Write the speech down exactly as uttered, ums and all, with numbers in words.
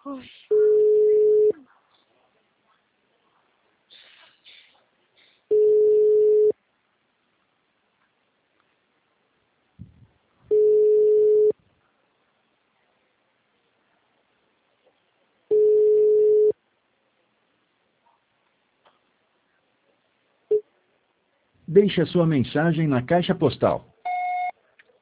Ui. Deixe a sua mensagem na caixa postal